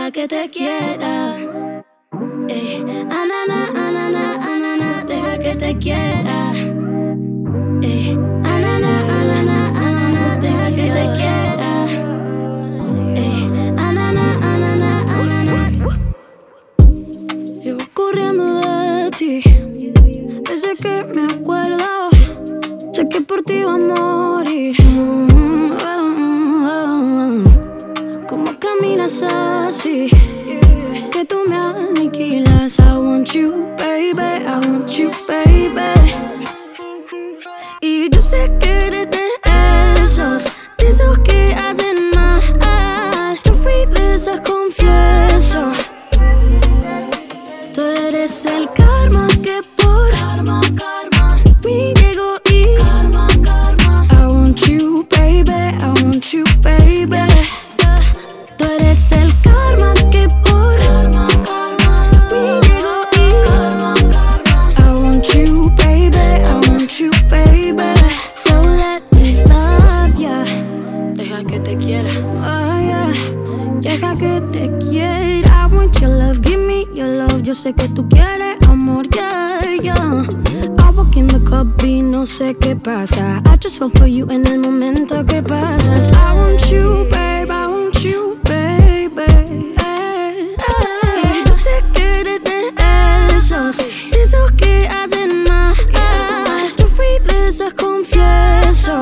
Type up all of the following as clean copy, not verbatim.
deja que te quiera. Ey, anana, anana, anana, deja que te quiera. Ey, anana, anana, anana, deja que te quiera. Ey, anana, anana, anana. Llevo corriendo de ti desde que me acuerdo. Sé que por ti va a morir. ¿Cómo caminas así? Que tú me aniquilas. I want you, baby, I want you, baby. Y yo sé que eres de esos que hacen mal. Yo fui de esas, confieso. Tú eres el karma que por mí llegó y I want you, baby, I want you, baby. Tú eres el karma que por mí llegó y I want you, baby, I want you, baby. So let me love ya. Deja que te quiera. Oh yeah. Deja que te quiera. I want your love, give me your love. Yo sé que tú quieres amor, yeah, yeah. I walk in the club y no sé qué pasa. I just fell for you en el momento que pasas. I want you, babe, I want you, baby. Y yo sé que eres de esos que hacen mal. Yo fui de esas, confieso.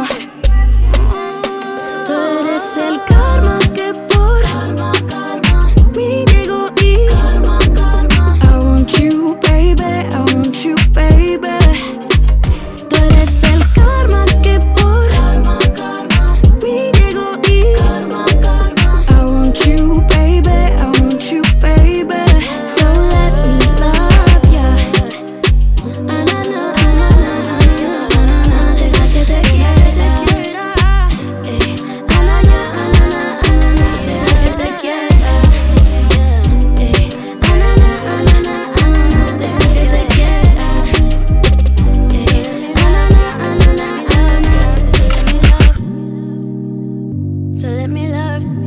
Tú eres el karma que por mí llegó y I want you, baby, I want you, baby. Tú eres el karma que por mí llegó y I want you, baby, I want you, baby. So let me love ya. Anana, anana, anana, anana, deja que te quiera. Ey, anana, anana, anana, deja que te quiera. Ey, anana, anana, anana, deja que te quiera. Ey, anana, anana, anana, so let me love. So let me love.